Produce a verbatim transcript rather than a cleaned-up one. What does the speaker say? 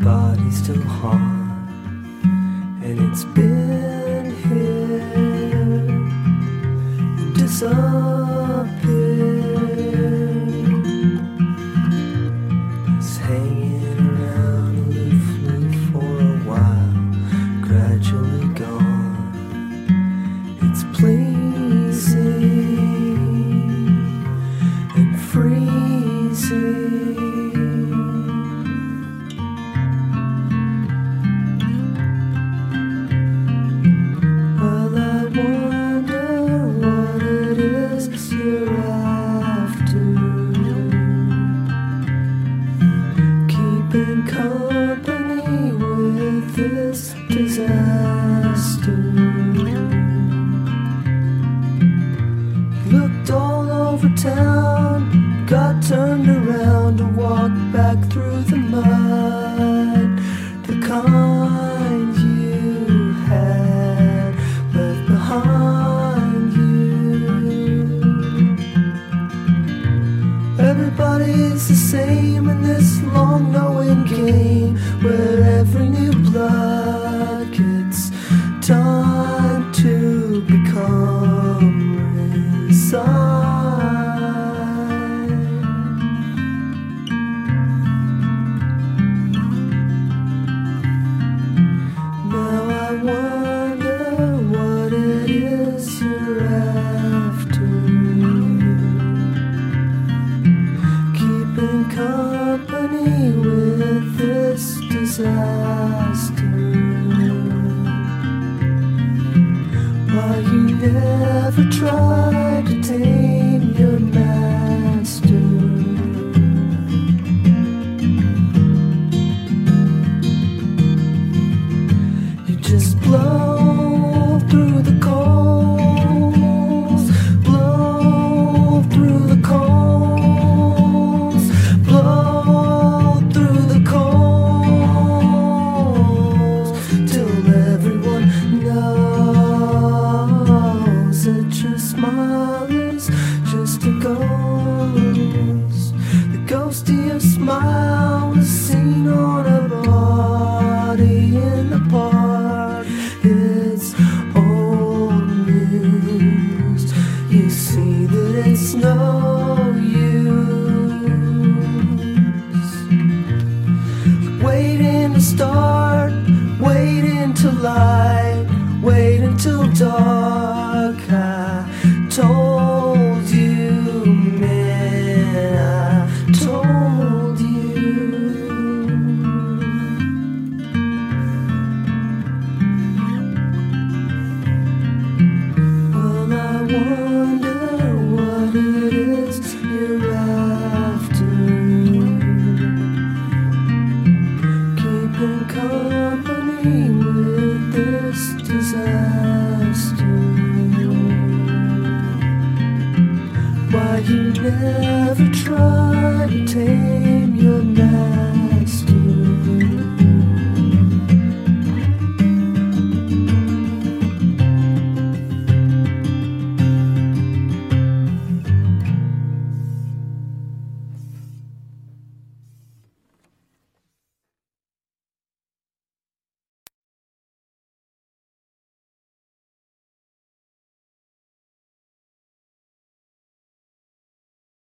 body's still hot, and it's been here and disappeared. It's hanging around aloofly for a while, gradually gone. It's pleasing and freezing. Well, I wonder what it is you're after. Keeping company with this disaster. Looked all over town, got turned around to walk back through the mud, the kind you had left behind you. Everybody's the same in this long knowing game, where every new blood gets time to become resigned. Now I wonder what it is you're after. Keeping company with this disaster. Why you never tried to tame your master. You just blow through the coals, blow through the coals, blow through the coals, till everyone knows that your smile is just a ghost. The ghost of your smile was seen on a body in the park. It's old news. You see that it's no use waiting to start, waiting to light, wait until dark. I told you, man, I told you. Well, I wonder what it is you're after. Keeping company with this disaster. Why you never try to take